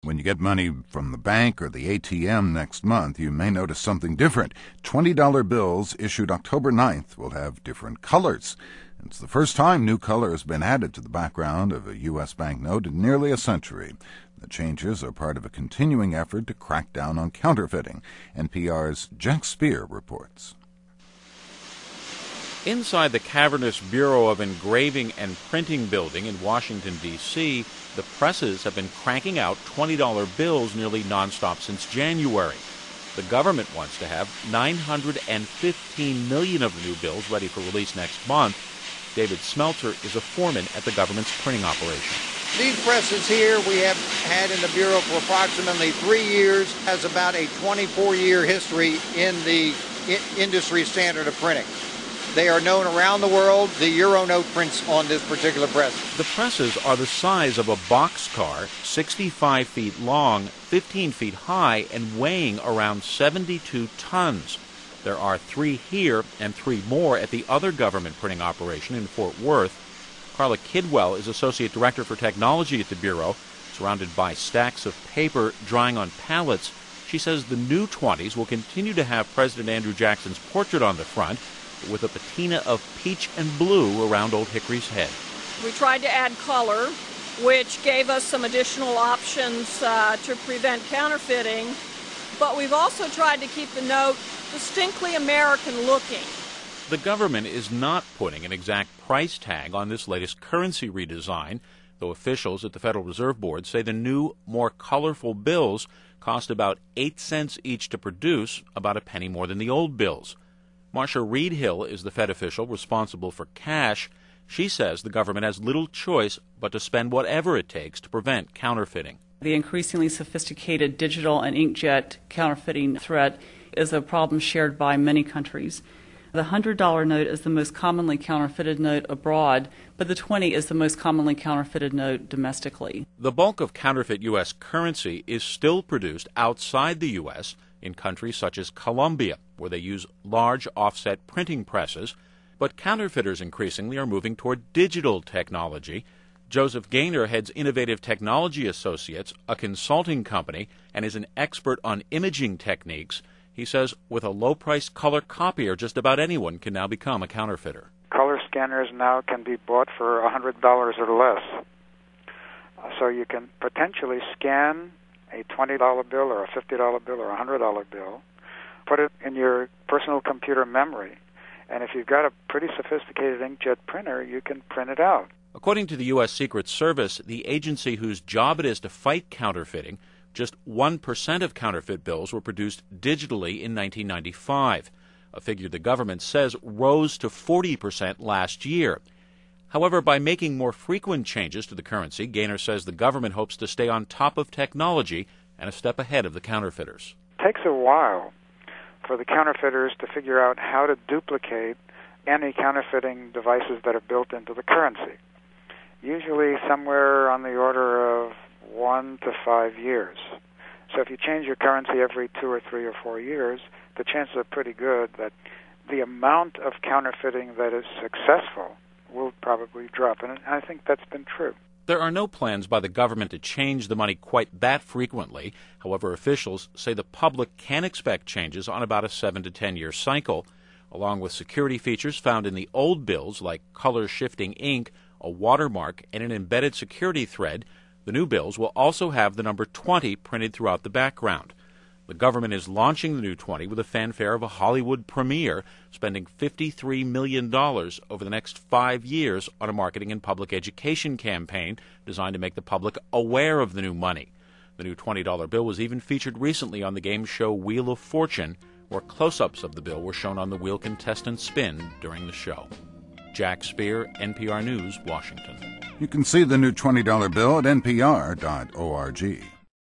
When you get money from the bank or the ATM next month, you may notice something different. $20 bills issued October 9th will have different colors. It's the first time new color has been added to the background of a U.S. banknote in nearly a century. The changes are part of a continuing effort to crack down on counterfeiting. NPR's Jack Speer reports. Inside the cavernous Bureau of Engraving and Printing building in Washington, D.C., the presses have been cranking out $20 bills nearly nonstop since January. The government wants to have 915 million of the new bills ready for release next month. David Smeltzer is a foreman at the government's printing operation. These presses here we have had in the Bureau for approximately 3 years, has about a 24-year history in the industry standard of printing. They are known around the world. The Euronote prints on this particular press. The presses are the size of a boxcar, 65 feet long, 15 feet high, and weighing around 72 tons. There are 3 here and 3 more at the other government printing operation in Fort Worth. Carla Kidwell is Associate Director for Technology at the Bureau. Surrounded by stacks of paper drying on pallets, she says the new 20s will continue to have President Andrew Jackson's portrait on the front, with a patina of peach and blue around Old Hickory's head. We tried to add color, which gave us some additional options to prevent counterfeiting, but we've also tried to keep the note distinctly American looking. The government is not putting an exact price tag on this latest currency redesign, though officials at the Federal Reserve Board say the new, more colorful bills cost about 8 cents each to produce, about a penny more than the old bills. Marcia Reed-Hill is the Fed official responsible for cash. She says the government has little choice but to spend whatever it takes to prevent counterfeiting. The increasingly sophisticated digital and inkjet counterfeiting threat is a problem shared by many countries. The $100 note is the most commonly counterfeited note abroad, but the 20 is the most commonly counterfeited note domestically. The bulk of counterfeit U.S. currency is still produced outside the U.S., in countries such as Colombia, where they use large offset printing presses. But counterfeiters increasingly are moving toward digital technology. Joseph Gaynor heads Innovative Technology Associates, a consulting company, and is an expert on imaging techniques. He says with a low-priced color copier, just about anyone can now become a counterfeiter. Color scanners now can be bought for $100 or less. So you can potentially scan a $20 bill or a $50 bill or a $100 bill, put it in your personal computer memory, and if you've got a pretty sophisticated inkjet printer, you can print it out. According to the U.S. Secret Service, the agency whose job it is to fight counterfeiting, just 1% of counterfeit bills were produced digitally in 1995, a figure the government says rose to 40% last year. However, by making more frequent changes to the currency, Gaynor says the government hopes to stay on top of technology and a step ahead of the counterfeiters. It takes a while for the counterfeiters to figure out how to duplicate any counterfeiting devices that are built into the currency. Usually somewhere on the order of 1 to 5 years. So if you change your currency every 2 or 3 or 4 years, the chances are pretty good that the amount of counterfeiting that is successful will probably drop, and I think that's been true. There are no plans by the government to change the money quite that frequently. However, officials say the public can expect changes on about a 7 to 10 year cycle. Along with security features found in the old bills like color-shifting ink, a watermark, and an embedded security thread, the new bills will also have the number 20 printed throughout the background. The government is launching the new 20 with a fanfare of a Hollywood premiere, spending $53 million over the next 5 years on a marketing and public education campaign designed to make the public aware of the new money. The new $20 bill was even featured recently on the game show Wheel of Fortune, where close-ups of the bill were shown on the wheel contestants spin during the show. Jack Speer, NPR News, Washington. You can see the new $20 bill at npr.org.